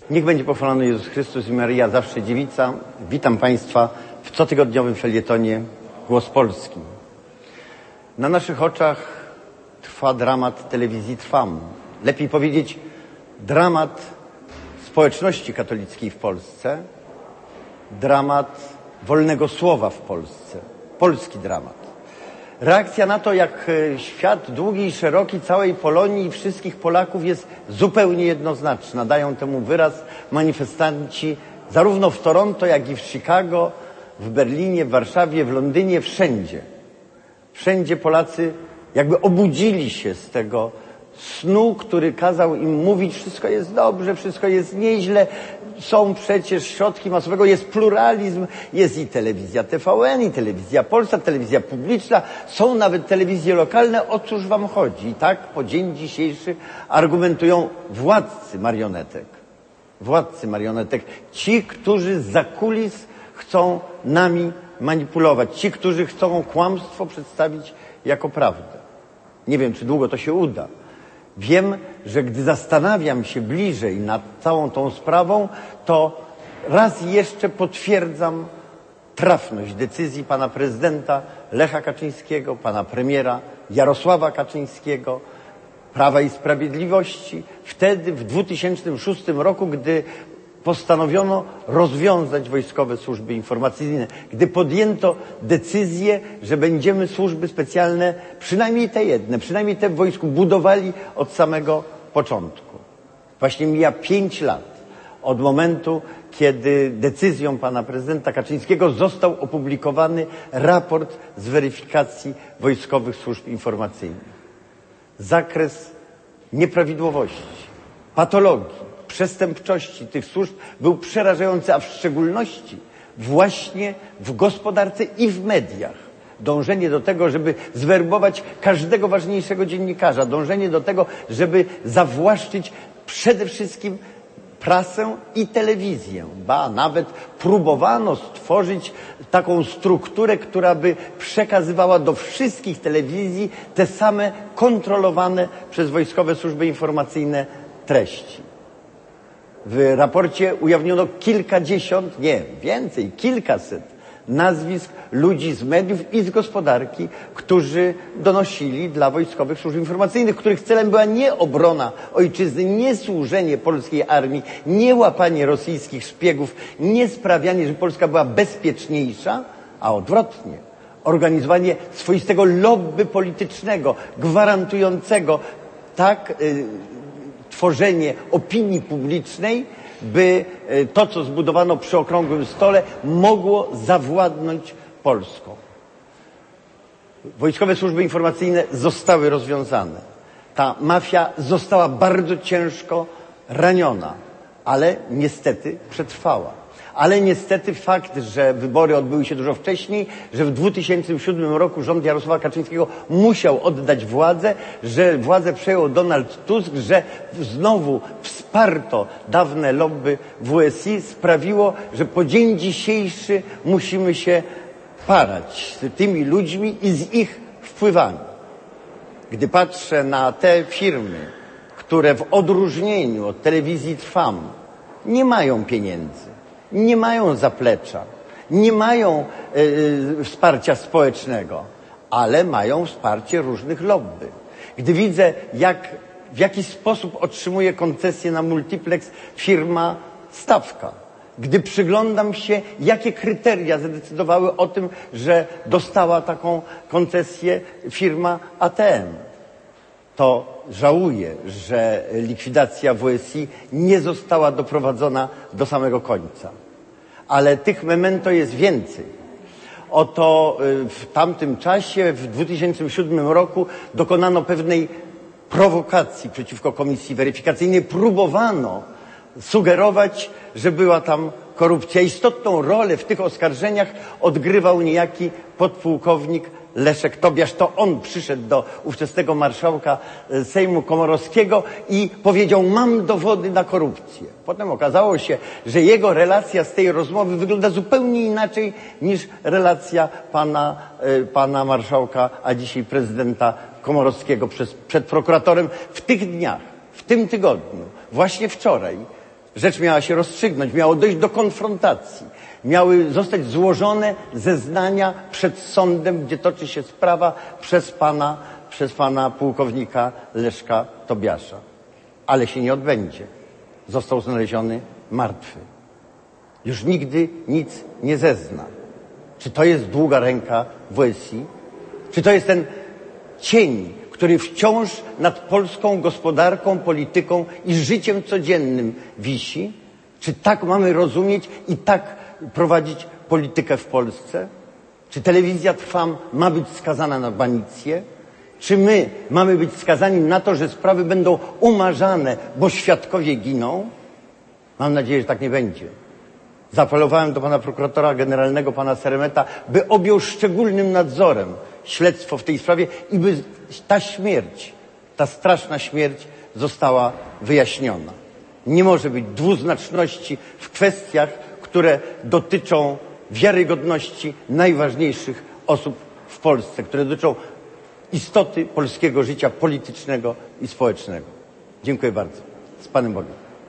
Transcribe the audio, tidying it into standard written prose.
Niech będzie pochwalony Jezus Chrystus i Maryja zawsze dziewica. Witam Państwa w cotygodniowym felietonie Głos Polski. Na naszych oczach trwa dramat telewizji Trwam. Lepiej powiedzieć dramat społeczności katolickiej w Polsce, dramat wolnego słowa w Polsce, polski dramat. Reakcja na to, jak świat długi i szeroki całej Polonii i wszystkich Polaków jest zupełnie jednoznaczna. Dają temu wyraz manifestanci zarówno w Toronto, jak i w Chicago, w Berlinie, w Warszawie, w Londynie, wszędzie. Wszędzie Polacy jakby obudzili się z tego snu, który kazał im mówić, wszystko jest dobrze, wszystko jest nieźle, są przecież środki masowego, jest pluralizm, jest i telewizja TVN, i telewizja polska, telewizja publiczna, są nawet telewizje lokalne, o cóż wam chodzi? I tak po dzień dzisiejszy argumentują władcy marionetek. Władcy marionetek, ci, którzy zza kulis chcą nami manipulować, ci, którzy chcą kłamstwo przedstawić jako prawdę. Nie wiem, czy długo to się uda. Wiem, że gdy zastanawiam się bliżej nad całą tą sprawą, to raz jeszcze potwierdzam trafność decyzji pana prezydenta Lecha Kaczyńskiego, pana premiera Jarosława Kaczyńskiego, Prawa i Sprawiedliwości, wtedy w 2006 roku, gdy postanowiono rozwiązać wojskowe służby informacyjne, gdy podjęto decyzję, że będziemy służby specjalne, przynajmniej te jedne, przynajmniej te w wojsku budowali od samego początku. Właśnie mija 5 lat od momentu, kiedy decyzją pana prezydenta Kaczyńskiego został opublikowany raport z weryfikacji wojskowych służb informacyjnych. Zakres nieprawidłowości, patologii, przestępczości tych służb był przerażający, a w szczególności właśnie w gospodarce i w mediach. Dążenie do tego, żeby zwerbować każdego ważniejszego dziennikarza, dążenie do tego, żeby zawłaszczyć przede wszystkim prasę i telewizję. Ba, nawet próbowano stworzyć taką strukturę, która by przekazywała do wszystkich telewizji te same kontrolowane przez wojskowe służby informacyjne treści. W raporcie ujawniono kilkadziesiąt, nie, więcej, kilkaset nazwisk ludzi z mediów i z gospodarki, którzy donosili dla wojskowych służb informacyjnych, których celem była nie obrona ojczyzny, nie służenie polskiej armii, nie łapanie rosyjskich szpiegów, nie sprawianie, że Polska była bezpieczniejsza, a odwrotnie. Organizowanie swoistego lobby politycznego, gwarantującego tworzenie opinii publicznej, by to, co zbudowano przy okrągłym stole, mogło zawładnąć Polską. Wojskowe służby informacyjne zostały rozwiązane. Ta mafia została bardzo ciężko raniona, ale niestety przetrwała. Ale niestety fakt, że wybory odbyły się dużo wcześniej, że w 2007 roku rząd Jarosława Kaczyńskiego musiał oddać władzę, że władzę przejął Donald Tusk, że znowu wsparto dawne lobby WSI, sprawiło, że po dzień dzisiejszy musimy się parać z tymi ludźmi i z ich wpływami. Gdy patrzę na te firmy, które w odróżnieniu od telewizji Trwam nie mają pieniędzy, nie mają zaplecza, nie mają wsparcia społecznego, ale mają wsparcie różnych lobby. Gdy widzę, w jaki sposób otrzymuje koncesję na multiplex firma Stawka, gdy przyglądam się, jakie kryteria zadecydowały o tym, że dostała taką koncesję firma ATM, to żałuję, że likwidacja WSI nie została doprowadzona do samego końca. Ale tych memento jest więcej. Oto w tamtym czasie, w 2007 roku, dokonano pewnej prowokacji przeciwko komisji weryfikacyjnej. Próbowano sugerować, że była tam korupcja. Istotną rolę w tych oskarżeniach odgrywał niejaki podpułkownik Leszek Tobiasz. To on przyszedł do ówczesnego marszałka Sejmu Komorowskiego i powiedział: mam dowody na korupcję. Potem okazało się, że jego relacja z tej rozmowy wygląda zupełnie inaczej niż relacja pana marszałka, a dzisiaj prezydenta Komorowskiego przed prokuratorem w tych dniach, w tym tygodniu, właśnie wczoraj. rzecz miała się rozstrzygnąć, miało dojść do konfrontacji. Miały zostać złożone zeznania przed sądem, gdzie toczy się sprawa przez pana pułkownika Leszka Tobiasza. Ale się nie odbędzie. Został znaleziony martwy. Już nigdy nic nie zezna. Czy to jest długa ręka WSI? Czy to jest ten cień, który wciąż nad polską gospodarką, polityką i życiem codziennym wisi? Czy tak mamy rozumieć i tak prowadzić politykę w Polsce? Czy telewizja Trwam ma być skazana na banicję? Czy my mamy być skazani na to, że sprawy będą umarzane, bo świadkowie giną? Mam nadzieję, że tak nie będzie. Zaapelowałem do pana prokuratora generalnego, pana Seremeta, by objął szczególnym nadzorem śledztwo w tej sprawie i by ta śmierć, ta straszna śmierć została wyjaśniona. Nie może być dwuznaczności w kwestiach, które dotyczą wiarygodności najważniejszych osób w Polsce, które dotyczą istoty polskiego życia politycznego i społecznego. Dziękuję bardzo. Z Panem Bogiem.